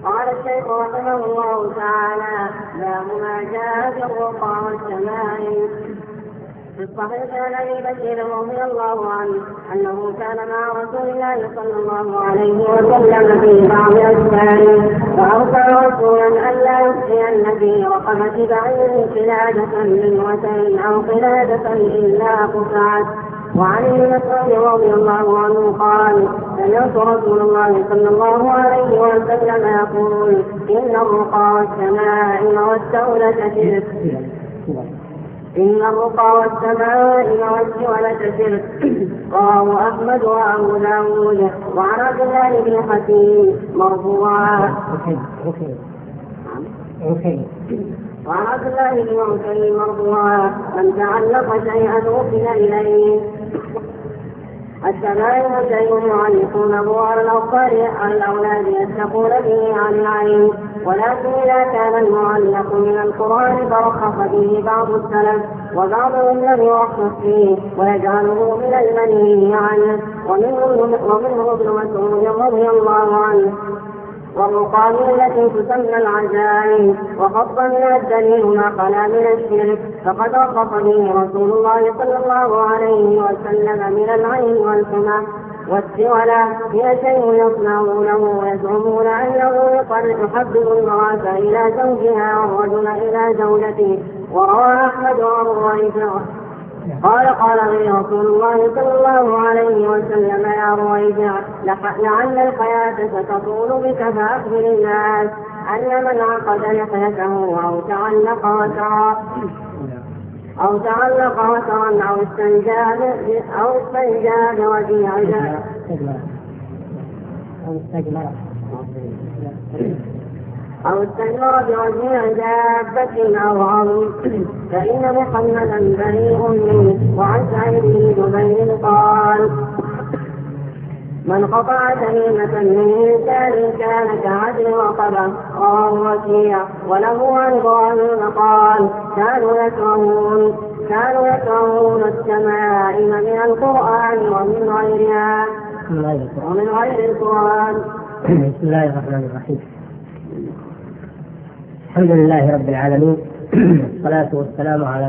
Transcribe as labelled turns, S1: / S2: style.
S1: قال الشيخ رحمه الله تعالى: باب ما جاء في الرقى والتمائم. في الصحيح عن ابي بكر رضي الله عنه انه كان مع رسول الله صلى الله عليه وسلم في بعض اسفاره، فارسل رسولا الا يفتين في رقبه بعير قلاده من وتر او قلاده الا قطعت. وعن ابن مسعود رضي الله عنه قال: سمعت رسول الله صلى الله عليه وسلم يقول: ان الرقى والتمائم والتولة شرك. إن الرقى والتمائم والتولة شرك. رواه أحمد وأبو داود. وعن عبد الله بن حكيم مرفوعا. وعن عبد الله بن حكيم مرفوعا: من تعلق شيئا وكل إليه. التمائم شيء يعلقونه على الأبصار على الأولاد يتقون به عن العين، ولكن إذا كان المعلق من القرآن فرخص به بعض السلف، وبعضهم لم يرخص فيه ويجعله من المنهي عنه، ومنه ابن مسعود رضي الله عنه. والرقى التي تسمى العجائب، وخص من الدليل ما خلا من الشرك، فقد رخص به رسول الله صلى الله عليه وسلم من العين والحمى والسولة. هي شيء يصنعونه ويزعمون أنه يحبب المرأة إلى زوجها والرجل إلى زوجته. وروى أحمد عن رويفع قال لي رسول الله صلى الله عليه وسلم: يا رويفع، لعل الحياة ستطول بك، فأخبر الناس أن من عقد لحيته أو تعلق وترا أو استنجى بوجه عجاب أو استجمر بوجه دابة أو عظم، فإن محمدا بريء منه. وعن سعيد بن جبير قال: من قطع تميمة من إنسان كان كعدل رقبة. رواه وكيع. وله عن إبراهيم قال: كانوا يكرهون التمائم من القرآن ومن غيرها ومن غير القرآن.
S2: بسم الله الرحمن الرحيم. الحمد لله رب العالمين، والصلاة والسلام على